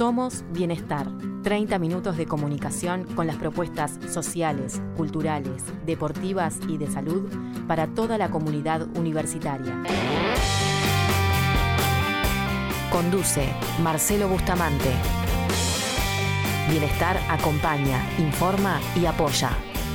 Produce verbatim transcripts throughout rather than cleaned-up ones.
Somos Bienestar. treinta minutos de comunicación con las propuestas sociales, culturales, deportivas y de salud para toda la comunidad universitaria. Conduce Marcelo Bustamante. Bienestar acompaña, informa y apoya.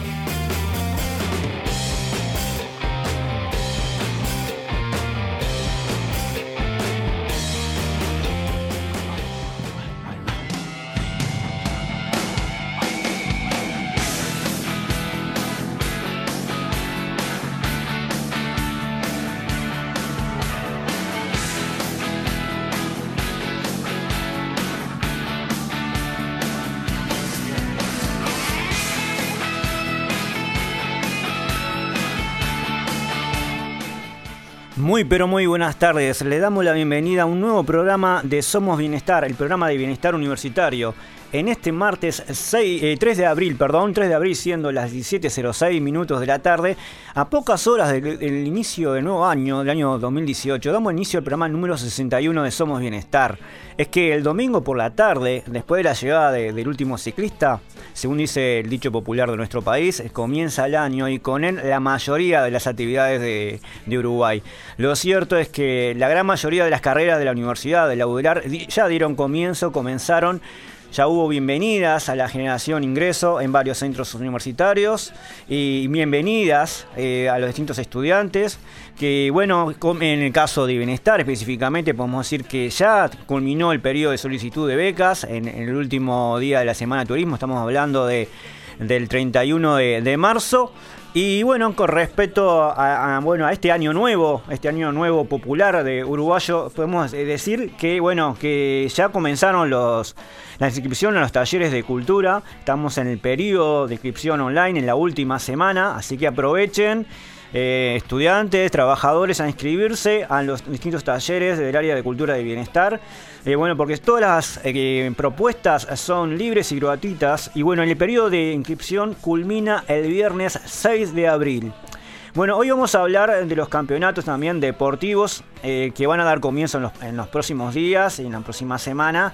Muy pero muy buenas tardes, le damos la bienvenida a un nuevo programa de Somos Bienestar, el programa de bienestar universitario. En este martes seis, eh, tres de abril, perdón, tres de abril siendo las diecisiete cero seis minutos de la tarde, a pocas horas del, del inicio del nuevo año, del año dos mil dieciocho, damos inicio al programa número sesenta y uno de Somos Bienestar. Es que el domingo por la tarde, después de la llegada de, del último ciclista, según dice el dicho popular de nuestro país, comienza el año y con él la mayoría de las actividades de, de Uruguay. Lo cierto es que la gran mayoría de las carreras de la universidad, de la U D E L A R, ya dieron comienzo, comenzaron. Ya hubo bienvenidas a la generación ingreso en varios centros universitarios y bienvenidas eh, a los distintos estudiantes que, bueno, en el caso de Bienestar específicamente podemos decir que ya culminó el periodo de solicitud de becas en, en el último día de la Semana de Turismo, estamos hablando de, del treinta y uno de, de marzo. Y bueno, con respecto a, a, bueno, a este año nuevo, este año nuevo popular de uruguayo, podemos decir que, bueno, que ya comenzaron los, la inscripción a los talleres de cultura. Estamos en el periodo de inscripción online en la última semana, así que aprovechen, eh, estudiantes, trabajadores, a inscribirse a los distintos talleres del área de cultura de bienestar. Eh, bueno, porque todas las eh, propuestas son libres y gratuitas. Y bueno, el periodo de inscripción culmina el viernes seis de abril. Bueno, hoy vamos a hablar de los campeonatos también deportivos eh, que van a dar comienzo en los, en los próximos días y en la próxima semana.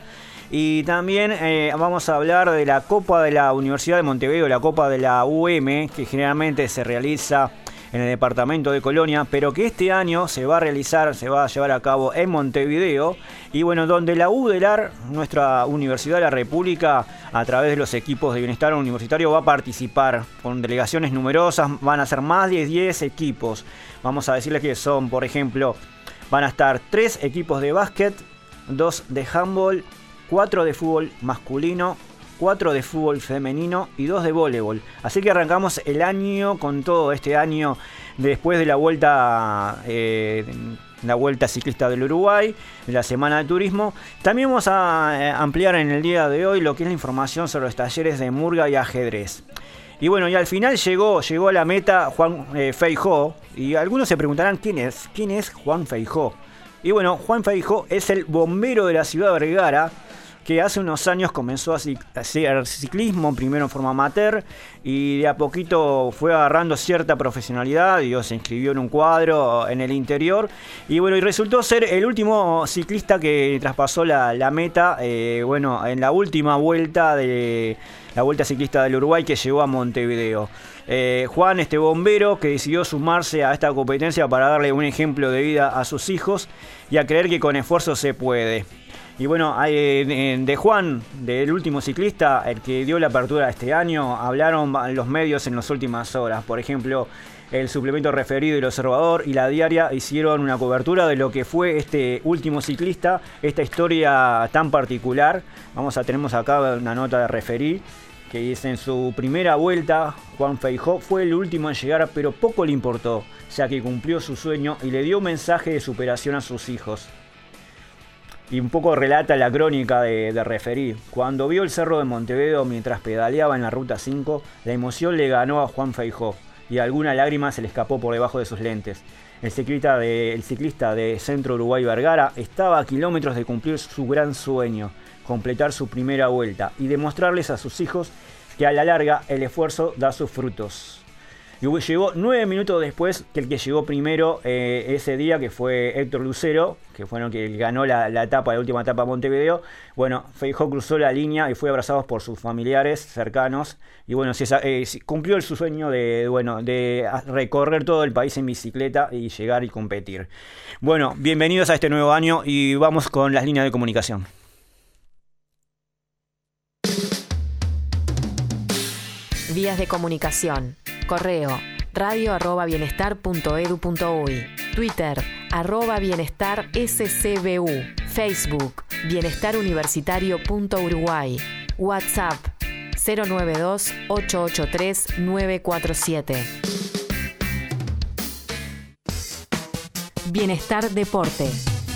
Y también eh, vamos a hablar de la Copa de la Universidad de Montevideo, la Copa de la U M, que generalmente se realiza en el departamento de Colonia, pero que este año se va a realizar, se va a llevar a cabo en Montevideo, y bueno, donde la U D E L A R, nuestra Universidad de la República, a través de los equipos de bienestar universitario, va a participar con delegaciones numerosas, van a ser más de diez equipos. Vamos a decirles que son, por ejemplo, van a estar tres equipos de básquet, dos de handball, cuatro de fútbol masculino, cuatro de fútbol femenino y dos de voleibol. Así que arrancamos el año con todo este año después de la vuelta eh, la vuelta ciclista del Uruguay, la Semana de Turismo. También vamos a ampliar en el día de hoy lo que es la información sobre los talleres de murga y ajedrez. Y bueno, y al final llegó, llegó a la meta Juan eh, Feijó, y algunos se preguntarán quién es, quién es Juan Feijó. Y bueno, Juan Feijó es el bombero de la ciudad de Vergara, que hace unos años comenzó a hacer ciclismo, primero en forma amateur, y de a poquito fue agarrando cierta profesionalidad, y se inscribió en un cuadro en el interior, y bueno, y resultó ser el último ciclista que traspasó la, la meta, eh, bueno, en la última vuelta de la Vuelta Ciclista del Uruguay que llegó a Montevideo. Eh, Juan, este bombero que decidió sumarse a esta competencia para darle un ejemplo de vida a sus hijos y a creer que con esfuerzo se puede. Y bueno, de Juan, del último ciclista, el que dio la apertura este año, hablaron los medios en las últimas horas. Por ejemplo, el suplemento referido y el observador y la diaria hicieron una cobertura de lo que fue este último ciclista, esta historia tan particular. Vamos a tenemos acá una nota de referí que dice: en su primera vuelta, Juan Feijó fue el último en llegar, pero poco le importó, ya que cumplió su sueño y le dio un mensaje de superación a sus hijos. Y un poco relata la crónica de, de referí. Cuando vio el cerro de Montevideo mientras pedaleaba en la ruta cinco, la emoción le ganó a Juan Feijó y alguna lágrima se le escapó por debajo de sus lentes. El ciclista de, el ciclista de Centro Uruguay Vergara estaba a kilómetros de cumplir su gran sueño, completar su primera vuelta y demostrarles a sus hijos que a la larga el esfuerzo da sus frutos. y llegó nueve minutos después que el que llegó primero eh, ese día, que fue Héctor Lucero, que fue el que ganó la, la etapa, la última etapa a Montevideo. Bueno, Feijó cruzó la línea y fue abrazado por sus familiares cercanos, y bueno, se, eh, cumplió el, su sueño de, bueno, de recorrer todo el país en bicicleta y llegar y competir. Bueno, bienvenidos a este nuevo año y vamos con las líneas de comunicación. Vías de comunicación. Correo radio arroba bienestar punto edu punto uy, Twitter arroba bienestar scbu, Facebook bienestar universitario punto uruguay, WhatsApp cero nueve dos ocho ocho tres nueve cuatro siete. Bienestar Deporte.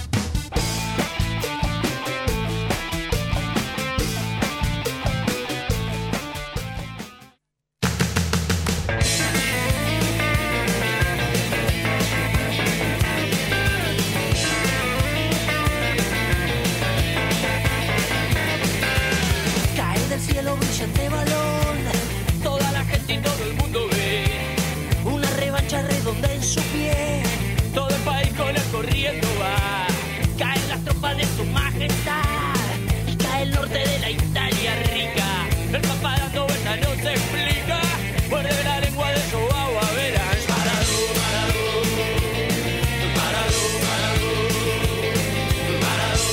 Brillante balón, toda la gente y todo el mundo ve una revancha redonda en su pie. Todo el país con él corriendo va. Caen las tropas de su majestad y cae el norte de la Italia rica. El papá dando vueltas no se explica. Muerde la lengua de su agua, verás. Parado, parado, parado, parado, parado,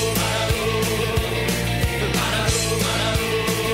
parado, parado.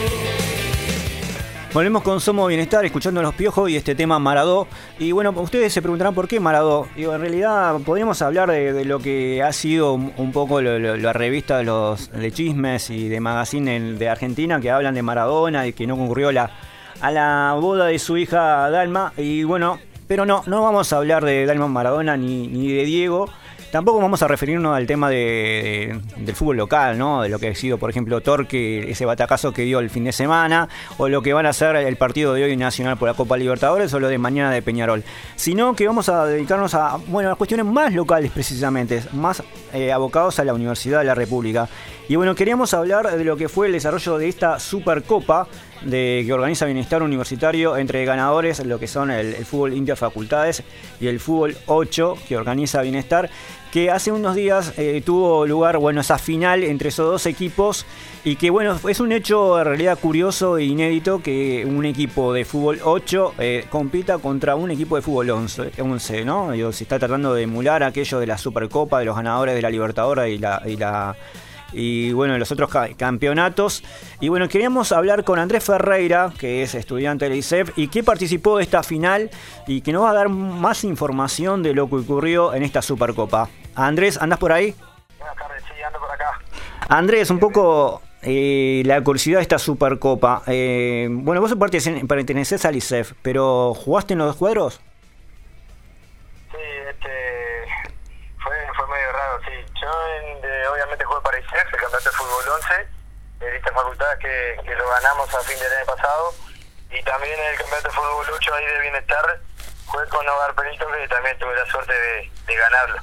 Volvemos con Somos Bienestar, escuchando a Los Piojos y este tema Maradó. Y bueno, ustedes se preguntarán por qué Maradó. Digo, en realidad podríamos hablar de, de lo que ha sido un, un poco lo, lo, la revista de los de chismes y de magazine de Argentina, que hablan de Maradona y que no concurrió la, a la boda de su hija Dalma. Y bueno, pero no, no vamos a hablar de Dalma Maradona ni, ni de Diego. Tampoco vamos a referirnos al tema de, de, del fútbol local, ¿no? De lo que ha sido, por ejemplo, Torque, ese batacazo que dio el fin de semana, o lo que van a hacer el partido de hoy nacional por la Copa Libertadores, o lo de mañana de Peñarol. Sino que vamos a dedicarnos a, bueno, a cuestiones más locales precisamente, más eh, abocados a la Universidad de la República. Y bueno, queríamos hablar de lo que fue el desarrollo de esta Supercopa de, que organiza Bienestar Universitario entre ganadores, lo que son el, el fútbol interfacultades y el fútbol ocho que organiza Bienestar, que hace unos días eh, tuvo lugar, bueno, esa final entre esos dos equipos, y que bueno, es un hecho en realidad curioso e inédito que un equipo de fútbol ocho eh, compita contra un equipo de fútbol once, once, ¿no? Digo, se está tratando de emular aquello de la Supercopa, de los ganadores de la Libertadores y la... Y la y bueno, los otros ca- campeonatos. Y bueno, queríamos hablar con Andrés Ferreira, que es estudiante del I S E F y que participó de esta final y que nos va a dar más información de lo que ocurrió en esta Supercopa. Andrés, ¿andás por ahí? Buenas tardes, sí, ando por acá. Andrés, un poco eh, la curiosidad de esta Supercopa. Eh, bueno, vos pertenecés al I S E F, pero ¿jugaste en los dos cuadros? Sí, este... Fue, fue medio raro, sí. Yo en, de, obviamente jugué para I S E F, el campeonato de fútbol once, de distintas facultades que, que lo ganamos a fin del año pasado. Y también en el campeonato de fútbol ocho ahí de Bienestar, jugué con Hogar Pelito, que también tuve la suerte de, de ganarlo.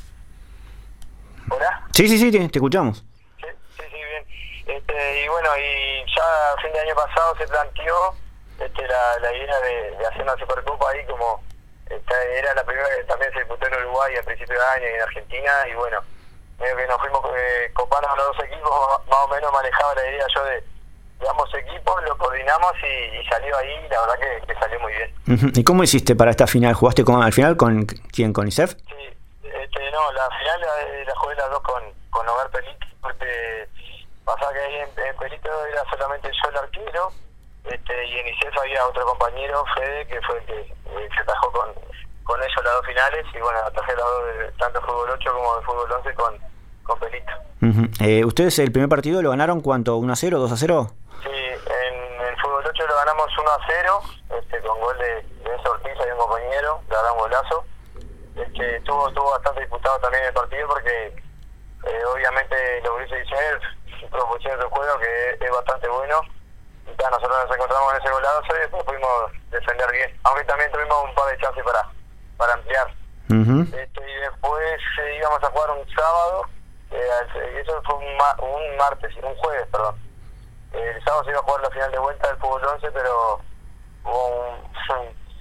¿Hola? Sí, sí, sí, te, te escuchamos. Sí, sí, sí, bien. Este, y bueno, y ya a fin de año pasado se planteó este, la, la idea de, de hacer una Supercopa ahí como... Esta era la primera que también se disputó en Uruguay a principios de año y en Argentina, y bueno, medio que nos fuimos eh, copando a los dos equipos, más o menos manejaba la idea yo de, de ambos equipos, lo coordinamos y, y salió ahí, la verdad que, que salió muy bien. Uh-huh. ¿Y cómo hiciste para esta final? ¿Jugaste con, al final con quién? ¿Con I S E F? Sí, este, no, la final la, la jugué las dos con, con Hogar Pelito, porque pasaba que ahí en, en Pelito era solamente yo el arquero. Este, y en I S E F había otro compañero, Fede, que fue el que eh, se atajó con, con ellos las dos finales, y bueno, atajé las dos de tanto fútbol ocho como de fútbol once con, con Pelito. Uh-huh. eh, ¿Ustedes el primer partido lo ganaron cuánto? ¿uno a cero, dos a cero? Sí, en el fútbol ocho lo ganamos uno a cero, este, con gol de, de Enzo Ortiz y un compañero, le ganamos golazo. Este, estuvo, estuvo bastante disputado también el partido porque eh, obviamente los gurises de I S E F propusieron su juego que es, es bastante bueno. Y ta, nosotros nos encontramos en ese golazo y después pudimos defender bien, aunque también tuvimos un par de chances para, para ampliar. Uh-huh. Este, y después eh, íbamos a jugar un sábado, eh, eso fue un, ma- un martes, un jueves, perdón. Eh, el sábado se iba a jugar la final de vuelta del fútbol once, pero hubo un, un,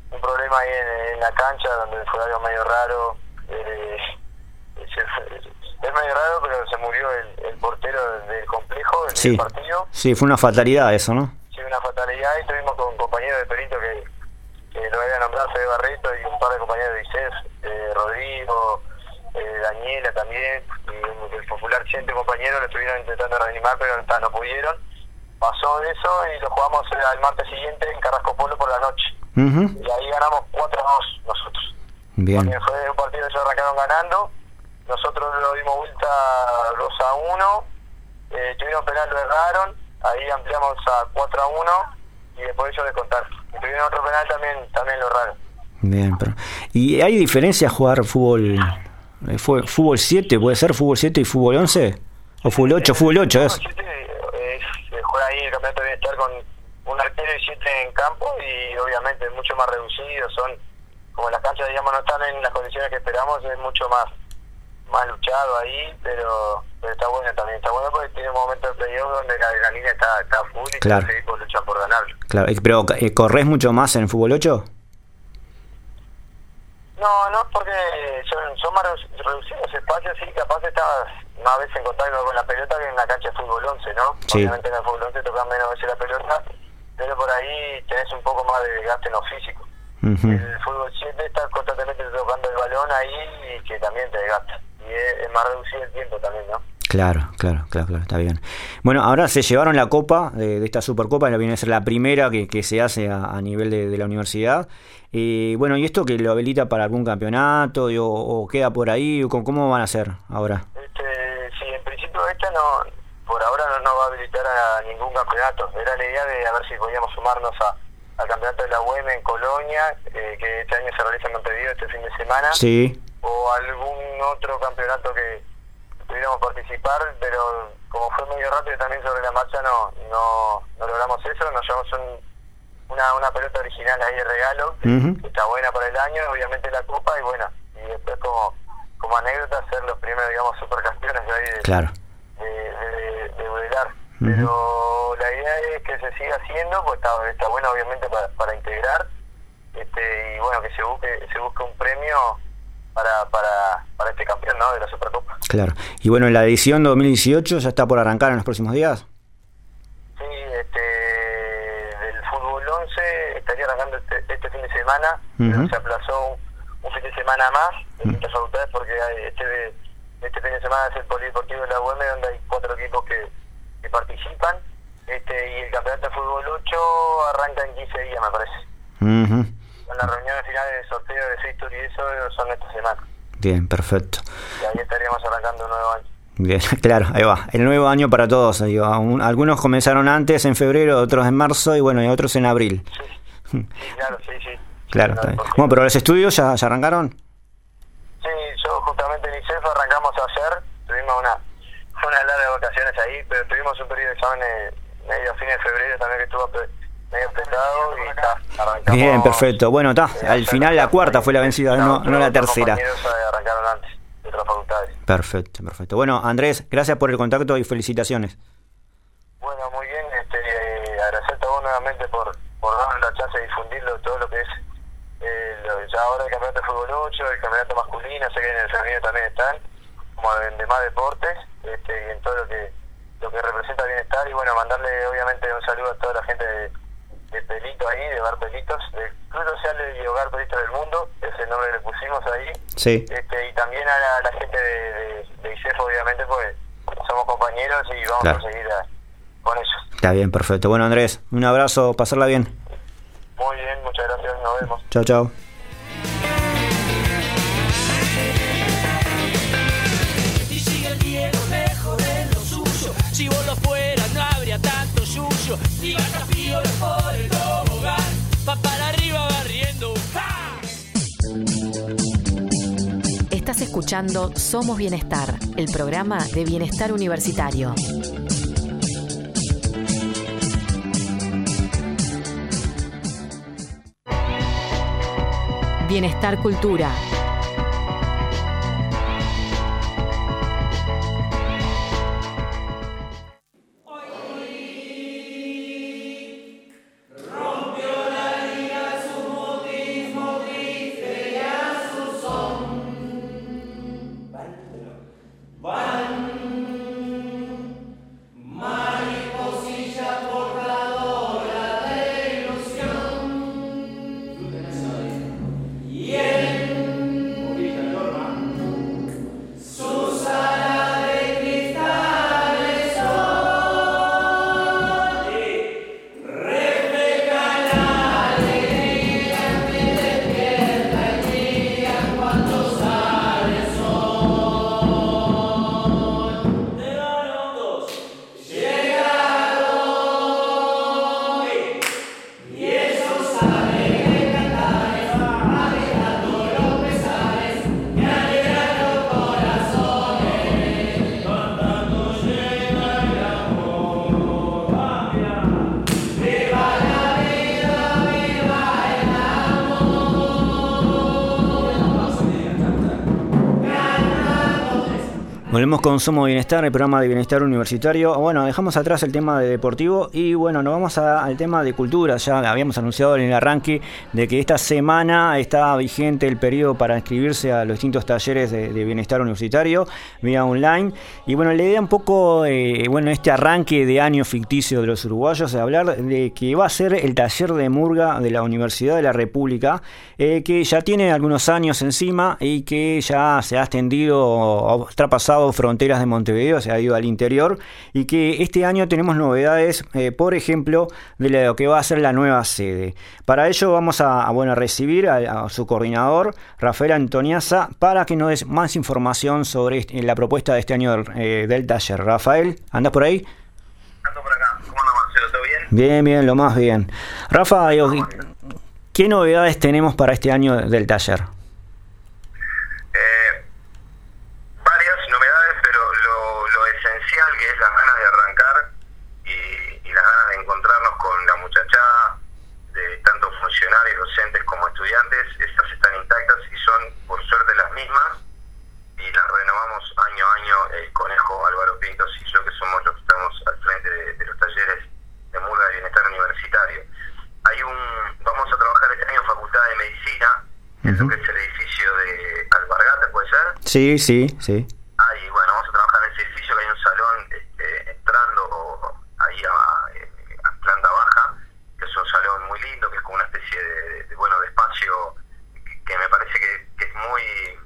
un problema ahí en, en la cancha, donde fue algo medio raro. Eh, es medio raro, pero se murió el, el portero del, del complejo, del sí. partido. Sí, fue una fatalidad eso, ¿no? Sí, una fatalidad, y estuvimos con un compañero de perito que, que lo había nombrado, Fede Barreto, y un par de compañeros de I C E S, eh, Rodrigo, eh, Daniela también, y el popular Chente, compañero, lo estuvieron intentando reanimar, pero no, no pudieron. Pasó eso y lo jugamos al martes siguiente en Carrasco Polo por la noche. Uh-huh. Y ahí ganamos cuatro a dos nosotros. Bien. Porque fue un partido que ellos arrancaron ganando, nosotros lo dimos vuelta dos a uno, eh, tuvieron penal, lo erraron, ahí ampliamos a cuatro a uno y después ellos descontaron. Y tuvieron otro penal, también también lo erraron. Bien, pero ¿y hay diferencia jugar fútbol eh, fútbol siete, puede ser fútbol siete y fútbol once? ¿O fútbol ocho? Fútbol ocho es. Fútbol siete es, es juega ahí el campeonato de bienestar con un arquero y siete en campo, y obviamente es mucho más reducido, son como las canchas, digamos, no están en las condiciones que esperamos, es mucho más más luchado ahí, pero, pero está bueno también, está bueno porque tiene un momento de playoff donde la adrenalina está, está full y claro. los equipos luchan por ganarlo. Claro, pero eh, ¿corres mucho más en el fútbol ocho? No, no, porque son, son más reducidos los espacios, sí, capaz estás más veces en contacto con la pelota que en la cancha de fútbol once, ¿no? Sí. Obviamente en el fútbol once tocan menos veces la pelota, pero por ahí tenés un poco más de desgaste en lo físico. Uh-huh. El fútbol siete está constantemente tocando el balón ahí y que también te desgasta. Y es, es más reducido el tiempo también, ¿no? Claro, claro, claro, claro, está bien. Bueno, ahora se llevaron la copa de, de esta Supercopa, la viene a ser la primera que, que se hace a, a nivel de, de la universidad. Eh, bueno, ¿y esto que lo habilita para algún campeonato digo, o queda por ahí? O ¿cómo van a hacer ahora? Este, sí, en principio esta no, por ahora no nos va a habilitar a ningún campeonato. Era la idea de a ver si podíamos sumarnos a al campeonato de la U E M en Colonia, eh, que este año se realiza en Montevideo este fin de semana. Sí. O algún otro campeonato que pudiéramos participar, pero como fue medio rápido también sobre la marcha no no, no logramos eso. Nos llevamos un, una, una pelota original ahí de regalo, uh-huh. que está buena para el año, obviamente la copa, y bueno, y después como como anécdota ser los primeros, digamos, supercampeones de ahí de, claro. de, de, de Udelar. Uh-huh. Pero la idea es que se siga haciendo, pues está, está bueno obviamente para, para integrar, este y bueno, que se busque se busque un premio para para para este campeón, ¿no?, de la Supercopa. Claro. Y bueno, la edición dos mil dieciocho ya está por arrancar en los próximos días. Sí, este del fútbol once estaría arrancando este, este fin de semana, uh-huh. pero se aplazó un, un fin de semana más de distintas uh-huh. facultades, porque hay este este fin de semana es el polideportivo de la U E M, donde hay cuatro equipos que que participan, este y el campeonato de fútbol ocho arranca en quince días, me parece. Uh-huh. Con las reuniones finales de sorteo de Fixture y eso son esta semana. Bien, perfecto. Y ahí estaríamos arrancando un nuevo año. Bien, claro, ahí va. El nuevo año para todos. Digo, un, algunos comenzaron antes, en febrero, otros en marzo y bueno, y otros en abril. Sí, sí claro, sí, sí. Claro, sí, está bien. Bueno, pero los estudios ya, ya arrancaron. Sí, yo justamente en I C E F arrancamos ayer, tuvimos una Fue una larga de vacaciones ahí, pero tuvimos un periodo de exámenes medio a fines de febrero también que estuvo medio pesado y está, arrancamos. Bien, perfecto. Bueno, está. Eh, al final la cuarta fue la vencida, no, no, no la tercera. Los compañeros arrancaron antes de otras facultades. Perfecto, perfecto. Bueno, Andrés, gracias por el contacto y felicitaciones. Bueno, muy bien. Este, eh, agradecerte a vos nuevamente por, por darnos la chance de difundirlo, todo lo que es eh, lo, ya ahora el campeonato de fútbol ocho, el campeonato masculino, sé que en el femenino también están, como en demás deportes, este, y en todo lo que lo que representa bienestar. Y bueno, mandarle obviamente un saludo a toda la gente de, de Pelito ahí, de Bar Pelitos, del Club Social de Hogar Pelitos del Mundo, ese nombre le pusimos ahí. Sí. Este, y también a la, la gente de, de, de I C E F, obviamente, pues somos compañeros y vamos claro. a seguir a, con ellos. Está bien, perfecto. Bueno, Andrés, un abrazo, pasarla bien. Muy bien, muchas gracias, nos vemos. Chao, chao. Si vos lo fueras no habría tanto yuyo. Y vacaciones por el tobogán, va para arriba barriendo. ¡Ja! Estás escuchando Somos Bienestar, el programa de bienestar universitario. Bienestar Cultura. Volvemos con Somos Bienestar, el programa de bienestar universitario. Bueno, dejamos atrás el tema de deportivo y bueno, nos vamos a, al tema de cultura. Ya habíamos anunciado en el arranque de que esta semana está vigente el periodo para inscribirse a los distintos talleres de, de bienestar universitario vía online. Y bueno, la idea un poco, eh, bueno, este arranque de año ficticio de los uruguayos, de hablar de que va a ser el taller de murga de la Universidad de la República, eh, que ya tiene algunos años encima y que ya se ha extendido, ha traspasado fronteras de Montevideo, se ha ido al interior, y que este año tenemos novedades, eh, por ejemplo, de lo que va a ser la nueva sede. Para ello vamos a, a, bueno, a recibir a, a su coordinador, Rafael Antoniazza, para que nos des más información sobre este, la propuesta de este año eh, del taller. Rafael, ¿andás por ahí? Ando por acá. ¿Cómo anda, Marcelo? ¿Todo bien? Bien, bien, lo más bien. Rafa, ¿qué novedades tenemos para este año del taller? Que es las ganas de arrancar y, y las ganas de encontrarnos con la muchachada de tanto funcionarios, docentes como estudiantes. Estas están intactas y son por suerte las mismas, y las renovamos año a año el Conejo, Álvaro Pintos y yo, que somos los que estamos al frente de, de los talleres de murga de bienestar universitario. Hay un vamos a trabajar este año en Facultad de Medicina, uh-huh. en lo que es el edificio de Alpargatas, ¿puede ser? Sí, sí, sí. Ahí, bueno, vamos a trabajar en ese edificio, que hay un salón este, entrando o, ahí a, eh, a planta baja, que es un salón muy lindo, que es como una especie de, de bueno, de espacio que, que me parece que, que es muy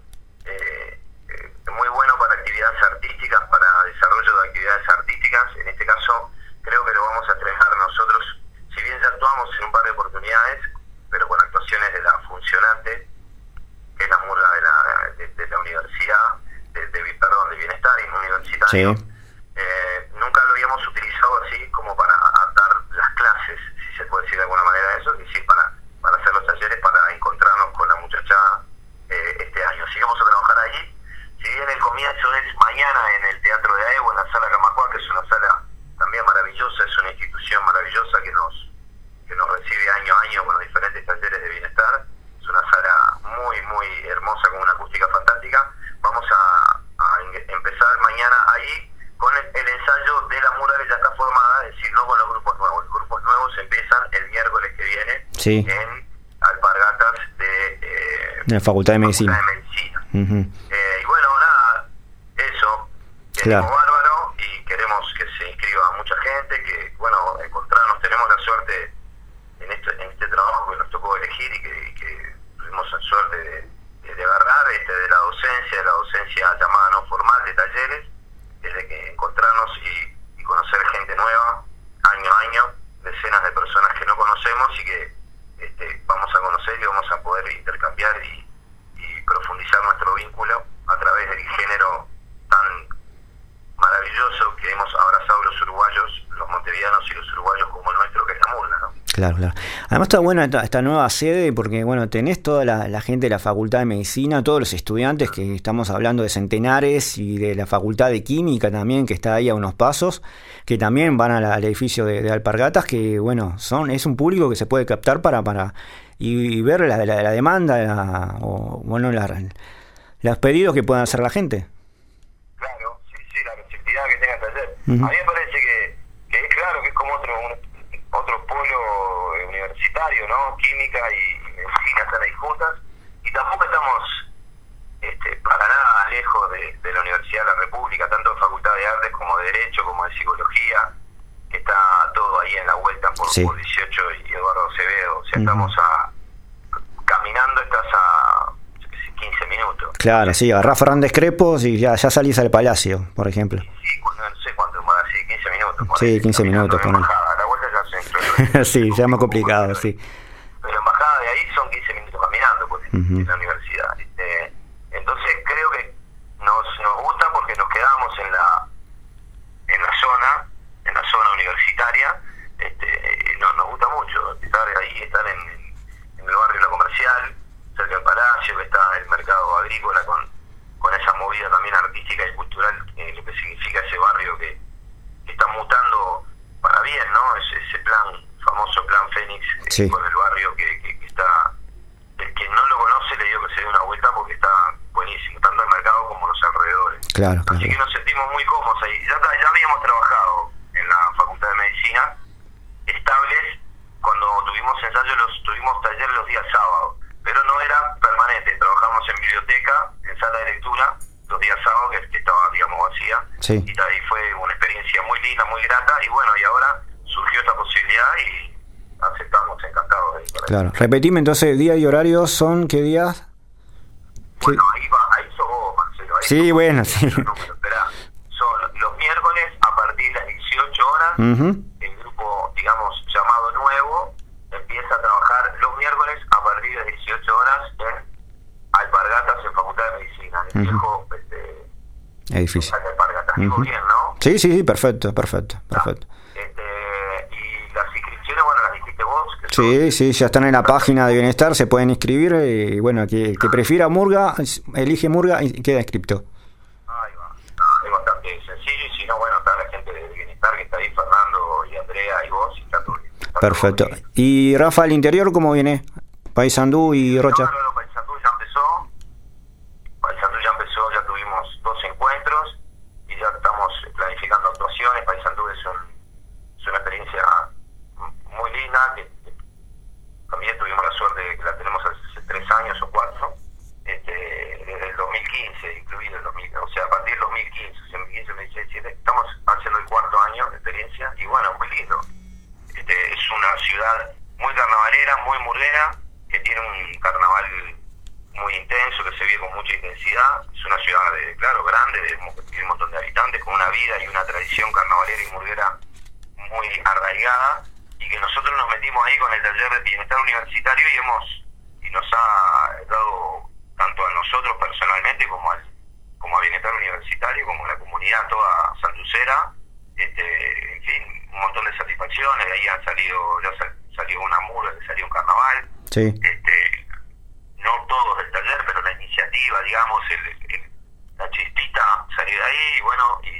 eh, eh, muy bueno para actividades artísticas, para desarrollo de actividades artísticas. En este caso, creo que lo vamos a estrenar nosotros, si bien ya actuamos en un par de oportunidades, pero con actuaciones de la funcionante, que es la murga de la, de, de la universidad, De, de, perdón, de bienestar universitario. Sí. Eh, nunca lo habíamos utilizado así como para dar las clases, si se puede decir de alguna manera eso, y sí para, para hacer los talleres, para encontrarnos con la muchachada eh, este año. Así que vamos a trabajar allí. Si bien el comienzo es mañana en el Teatro de Aevo, en la Sala Camacuá, que es una sala también maravillosa, es una institución maravillosa que nos, que nos recibe año a año con los diferentes talleres de bienestar. Es una sala muy, muy hermosa, con una acústica fantástica. Vamos a, a empezar mañana ahí con el, el ensayo de la murga que ya está formada, es decir, no con los grupos nuevos. Los grupos nuevos empiezan el miércoles que viene, sí, en Alpargatas de, eh, de la Facultad de Medicina. Facultad de Medicina. Uh-huh. eh, y bueno, nada, eso, que claro. es bárbaro, y queremos que se inscriba mucha gente, que, bueno, encontrarnos, tenemos la suerte en este, en este trabajo que nos tocó elegir y que, y que tuvimos la suerte de de agarrar este, de la docencia, de la docencia llamada no formal de talleres, desde que encontrarnos y, y conocer gente nueva, año a año, decenas de personas que no conocemos y que este, vamos a conocer y vamos a poder intercambiar y, y profundizar nuestro vínculo a través del género tan maravilloso que hemos abrazado los uruguayos, los montevideanos y los uruguayos como nuestro, que es la murga, ¿no? Claro, claro. Además está buena esta, esta nueva sede porque, bueno, tenés toda la, la gente de la Facultad de Medicina, todos los estudiantes, que estamos hablando de centenares, y de la Facultad de Química también, que está ahí a unos pasos, que también van a la, al edificio de, de Alpargatas, que, bueno, son es un público que se puede captar para para y, y ver la, la, la demanda, la, o, bueno, la, los pedidos que puedan hacer la gente. Claro, sí, sí, la receptividad que tenga el taller. Uh-huh. A mí me parece que, que es claro que es como otro... Un, otro polo universitario, ¿no? Química y, y medicina están ahí juntas, y tampoco estamos este, para nada lejos de, de la Universidad de la República, tanto en Facultad de Artes como de Derecho, como de Psicología, que está todo ahí en la vuelta por, sí. por dieciocho y Eduardo Acevedo. O sea, uh-huh. estamos a caminando, estás a quince minutos. Claro, sí, agarrás Fernández Crepos y ya, ya salís al Palacio, por ejemplo. Sí, sí, no sé cuánto más, sí, quince minutos. Sí, quince minutos. Con sí, ya más complicado, sí. Pero embajada de ahí son quince minutos caminando, pues, uh-huh. en la universidad. Este, entonces creo que nos nos gusta porque nos quedamos en la en la zona, en la zona universitaria. Este, nos, nos gusta mucho estar ahí, estar en, en el barrio de la Comercial, cerca del Palacio, que está el mercado agrícola, con, con esa movida también artística y cultural, eh, lo que significa ese barrio que, que está mutando para bien, ¿no? Ese, ese plan, famoso plan Fénix, sí. Por el barrio que, que, que está, el que no lo conoce le digo que se dé una vuelta porque está buenísimo, tanto el mercado como los alrededores. Claro, claro. Así que nos sentimos muy cómodos ahí. Ya, ya habíamos trabajado en la Facultad de Medicina, estables, cuando tuvimos ensayos, los tuvimos talleres los días sábados, pero no era permanente. Trabajamos en biblioteca, en sala de lectura, los días sábados, que, que estaba, digamos, vacía. Sí. Y ahí fue una experiencia muy linda, muy grata, y bueno, y ahora surgió esta posibilidad y aceptamos encantados de ir para Claro. Ahí. Repetime entonces, día y horario son, ¿qué días? Bueno, ahí va, ahí sos vos, Marcelo. Ahí Sí, sos bueno, vos, sí. Número, esperá. Son los miércoles a partir de las dieciocho horas, Uh-huh. el grupo, digamos, llamado Nuevo, empieza a trabajar los miércoles a partir de las dieciocho horas en Alpargatas, en Facultad de Medicina, en el Uh-huh. viejo este, Edificio. Alpargatas. Digo Uh-huh. bien, ¿no? Sí, sí, sí, perfecto, perfecto, perfecto. Este, y las inscripciones, bueno, las dijiste vos. Que Sí, sí, ya están en la página de Bienestar, se pueden inscribir y bueno, que, que prefiera Murga, elige Murga y queda inscripto. Ahí va. Ah, es bastante sencillo y si no, bueno, está la gente de Bienestar que está ahí, Fernando y Andrea y vos, y está todo bien. Está Perfecto. todo bien. ¿Y Rafa, el interior cómo viene? Paysandú y Rocha. No, no, no, Paysandú ya empezó. Paysandú ya empezó, ya tuvimos dos encuentros y ya estamos planificando actuaciones. Paysandú es, un, es una experiencia muy linda, que, que también tuvimos la suerte de que la tenemos hace tres años o cuatro, este, desde el dos mil quince, incluido el dos mil, o sea, a partir del dos mil quince, o sea, dos mil quince, dos mil diecisiete, estamos haciendo el cuarto año de experiencia y bueno, muy lindo. Este, es una ciudad muy carnavalera, muy murguera, que tiene un carnaval muy intenso, que se vive con mucha intensidad. Es una ciudad, de, claro, grande, de, de un montón de habitantes, con una vida y una tradición carnavalera y murguera muy arraigada, y que nosotros nos metimos ahí con el taller de bienestar universitario y hemos y nos ha dado tanto a nosotros personalmente como al como a bienestar universitario, como a la comunidad toda santucera, este, en fin, un montón de satisfacciones. De ahí han salido, ya sal, salió una murga, que salió un carnaval. Sí. Este, no todos del taller, pero la iniciativa, digamos, el, el, la chispita salió de ahí, y bueno, y,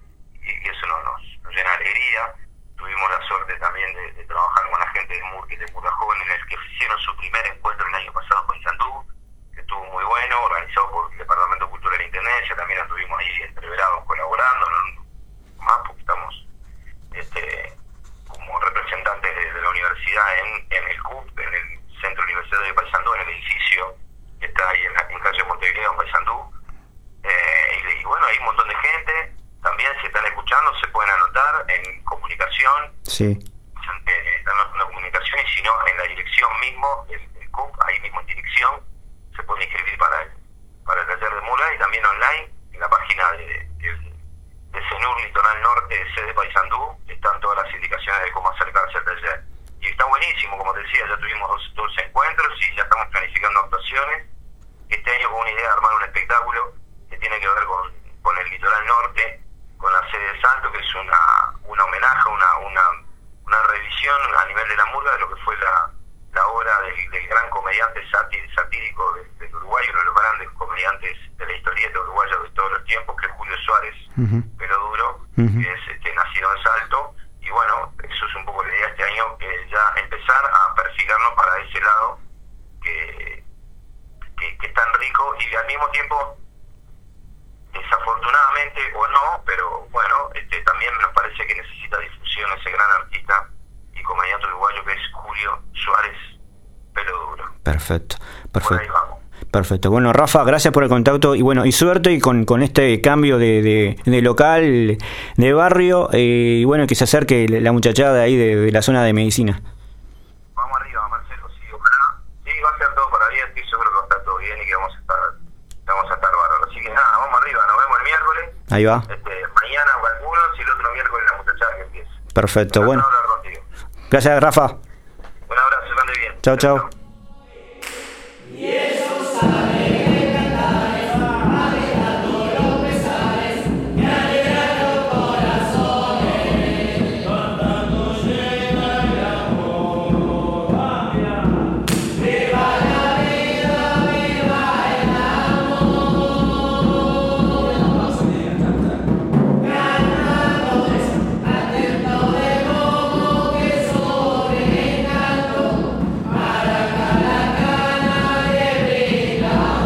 y eso nos, nos, nos llena de alegría. Tuvimos la suerte también de, de trabajar con la gente de Murga y de Murga Joven, en el que hicieron su primer encuentro el año pasado con Paysandú, que estuvo muy bueno, organizado por el Departamento de Cultura de la Intendencia. También estuvimos ahí entreverados colaborando, ¿no? Más porque estamos este, como representantes de, de la universidad en, en el C U P, en el Centro Universitario de Paysandú, en el edificio que está ahí en, la, en calle Montevideo, en Paysandú. Eh, y, y bueno, hay un montón de gente. También se están escuchando, se pueden anotar en comunicación. Sí. Eh, están en la comunicación, y si no, en la dirección mismo, el, el C U P, ahí mismo en dirección, se pueden inscribir para el, para el taller de Murga, y también online, en la página de, de, de CENUR Litoral Norte, sede Paysandú, están todas las indicaciones de cómo acercarse al taller. Y está buenísimo, como te decía, ya tuvimos dos, dos encuentros y ya estamos planificando actuaciones. Este año con una idea de armar un espectáculo que tiene que ver con, con el Litoral Norte, con la sede de Salto, que es una, una homenaje, una, una, una revisión a nivel de la murga de lo que fue la, la obra del, del gran comediante satir, satírico del, del Uruguay, uno de los grandes comediantes de la historieta uruguaya de todos los tiempos, que es Julio Suárez, uh-huh. Pelo Duro, uh-huh. que es este, nacido en Salto. Y bueno, eso es un poco la idea este año, que ya empezar a perfilarnos para ese lado que, que, que es tan rico, y al mismo tiempo, desafortunadamente o no, pero bueno, este, también nos parece que necesita difusión ese gran artista y comediante uruguayo que es Julio Suárez, Pelo Duro. Perfecto, perfecto. Por ahí vamos. Perfecto. Bueno, Rafa, gracias por el contacto y bueno, y suerte y con, con este cambio de, de, de local, de barrio, eh, y bueno, que se acerque la muchachada de ahí de, de la zona de medicina. Vamos arriba, Marcelo, sí, ojalá. Sí, va a ser todo para bien, estoy seguro que va a estar todo bien y que vamos a estar, vamos a estar bárbaros. Así que nada, vamos arriba, nos vemos el miércoles. Ahí va. Este, mañana calculo, si el otro miércoles la muchachada que empiece. Perfecto, bueno. Hablar contigo. Gracias, Rafa. Un abrazo, que ande bien. Chao, chao. Para cada cana de brilla.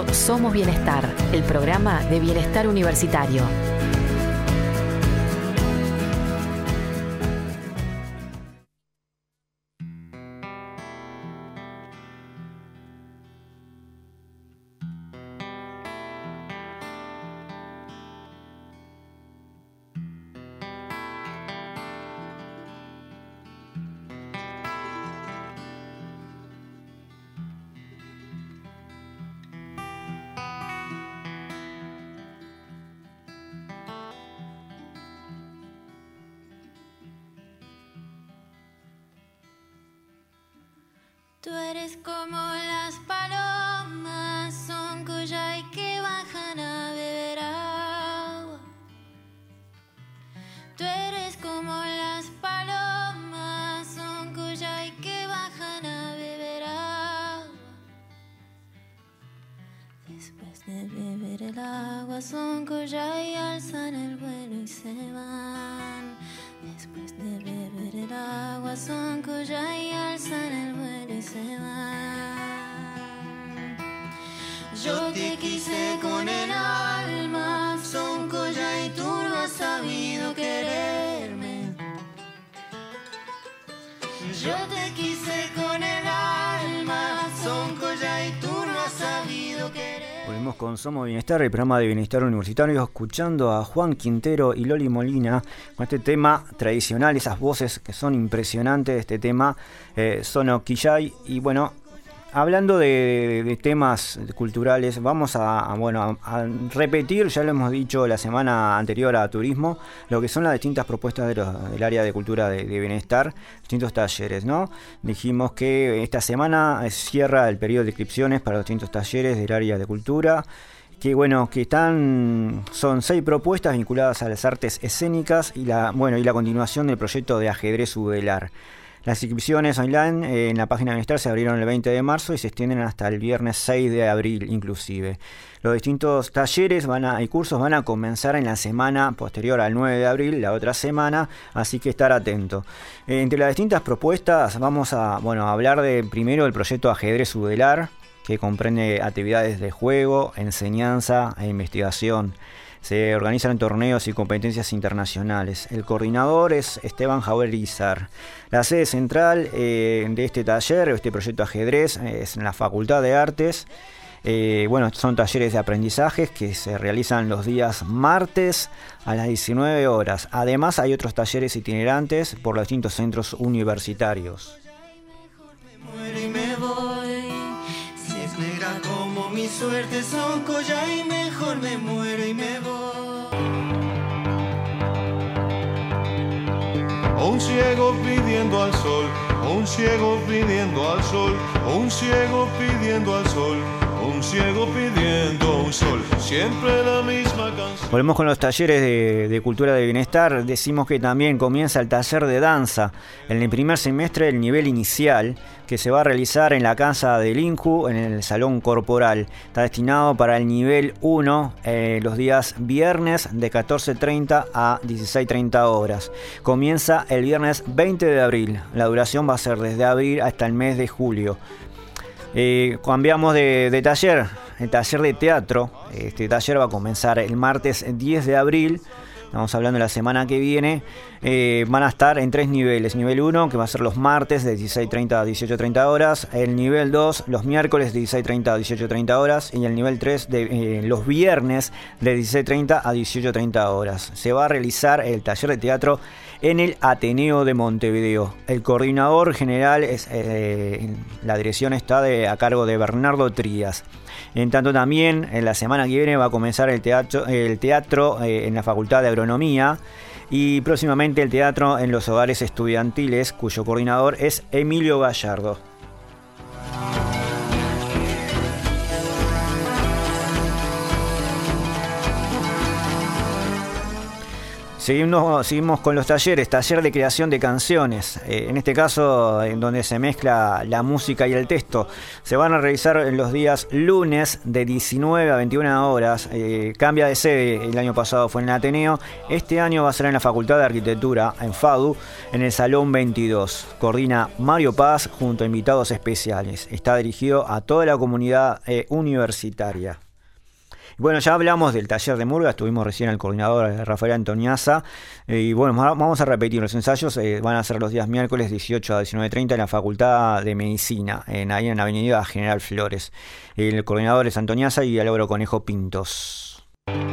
Somos Bienestar, el programa de bienestar universitario. Tú eres como las palomas, son cuyay que bajan a beber agua. Tú eres como las palomas, son cuyay que bajan a beber agua. Después de beber el agua, son cuyay alzan el vuelo y se van. Después de beber el agua, son cuyay alzan el vuelo y se van. Yo te quise con el alma, son cuyay, tú no has sabido quererme. Yo te quise con el alma, son cuyay, tú no has sabido quererme. Volvemos con Somos Bienestar, el programa de bienestar universitario, escuchando a Juan Quintero y Loli Molina con este tema tradicional, esas voces que son impresionantes de este tema, eh, Sono Quillay. Y bueno, hablando de, de temas culturales, vamos a, a, bueno, a, a repetir, ya lo hemos dicho la semana anterior a Turismo, lo que son las distintas propuestas de los, del área de cultura de, de bienestar, distintos talleres, ¿no? Dijimos que esta semana cierra el periodo de inscripciones para los distintos talleres del área de cultura, que bueno, que están, son seis propuestas vinculadas a las artes escénicas y la, bueno, y la continuación del proyecto de ajedrez Udelar. Las inscripciones online eh, en la página de Bienestar se abrieron el veinte de marzo y se extienden hasta el viernes seis de abril inclusive. Los distintos talleres van a, y cursos van a comenzar en la semana posterior al nueve de abril, la otra semana, así que estar atento. Eh, entre las distintas propuestas vamos a, bueno, a hablar de primero del proyecto Ajedrez Udelar, que comprende actividades de juego, enseñanza e investigación. Se organizan torneos y competencias internacionales. El coordinador es Esteban Jauregui-Izar. La sede central eh, de este taller, este proyecto ajedrez, eh, es en la Facultad de Artes. Eh, bueno, son talleres de aprendizajes que se realizan los días martes a las diecinueve horas. Además, hay otros talleres itinerantes por los distintos centros universitarios. Mi suerte son colla y mejor me muero y me voy. Un ciego pidiendo al sol, un ciego pidiendo al sol, un ciego pidiendo al sol, un ciego pidiendo un sol, siempre la misma canción. Volvemos con los talleres de, de cultura de bienestar. Decimos que también comienza el taller de danza en el primer semestre del nivel inicial, que se va a realizar en la casa del INJU, en el Salón Corporal. Está destinado para el nivel uno, eh, los días viernes de catorce treinta a dieciséis treinta horas. Comienza el viernes veinte de abril. La duración va a ser desde abril hasta el mes de julio. Eh, cambiamos de, de taller, el taller de teatro. Este taller va a comenzar el martes diez de abril. Estamos hablando de la semana que viene. Eh, van a estar en tres niveles. Nivel uno, que va a ser los martes de dieciséis treinta a dieciocho treinta horas. El nivel dos, los miércoles de dieciséis treinta a dieciocho treinta horas. Y el nivel tres, de, eh, los viernes de dieciséis treinta a dieciocho treinta horas. Se va a realizar el taller de teatro en el Ateneo de Montevideo. El coordinador general, es eh, la dirección está de, a cargo de Bernardo Trías. En tanto también en la semana que viene va a comenzar el teatro, el teatro eh, en la Facultad de Agronomía y próximamente el teatro en los hogares estudiantiles, cuyo coordinador es Emilio Gallardo. Seguimos, seguimos con los talleres, taller de creación de canciones, eh, en este caso en donde se mezcla la música y el texto. Se van a realizar en los días lunes de diecinueve a veintiuna horas, eh, cambia de sede, el año pasado fue en el Ateneo, este año va a ser en la Facultad de Arquitectura, en FADU, en el Salón veintidós. Coordina Mario Paz junto a invitados especiales. Está dirigido a toda la comunidad eh, universitaria. Bueno, ya hablamos del taller de murga, estuvimos recién el coordinador Rafael Antoniaza, eh, y bueno, vamos a repetir los ensayos, eh, van a ser los días miércoles dieciocho a diecinueve treinta en la Facultad de Medicina, en, ahí en la avenida General Flores. El coordinador es Antoniaza y Álvaro Conejo Pintos.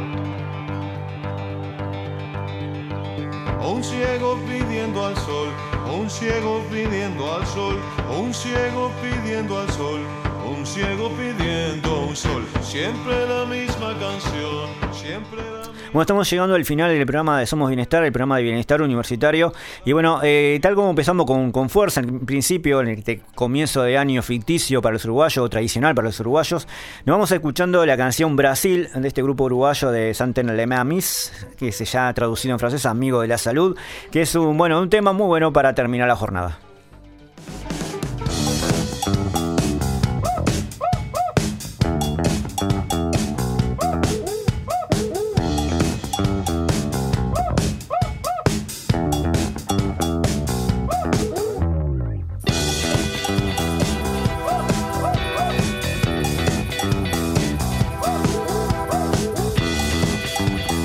Un ciego pidiendo al sol, un ciego pidiendo al sol, un ciego pidiendo al sol, un ciego pidiendo un sol, siempre la misma canción, siempre la misma... Bueno, estamos llegando al final del programa de Somos Bienestar, el programa de bienestar universitario. Y bueno, eh, tal como empezamos con, con fuerza en principio, en este comienzo de año ficticio para los uruguayos, o tradicional para los uruguayos, nos vamos escuchando la canción Brasil de este grupo uruguayo de Santen Lemamis, que se llama traducido en francés Amigo de la Salud, que es un, bueno, un tema muy bueno para terminar la jornada.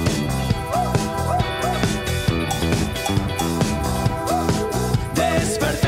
Despertar.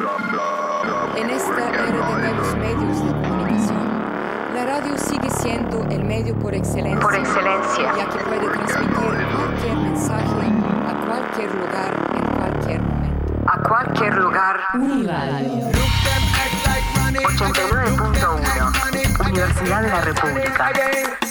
En esta era de nuevos medios de comunicación, la radio sigue siendo el medio por excelencia, por excelencia, ya que puede transmitir cualquier mensaje a cualquier lugar, en cualquier momento. A cualquier lugar, Uniradio. ochenta y nueve punto uno, Universidad de la República.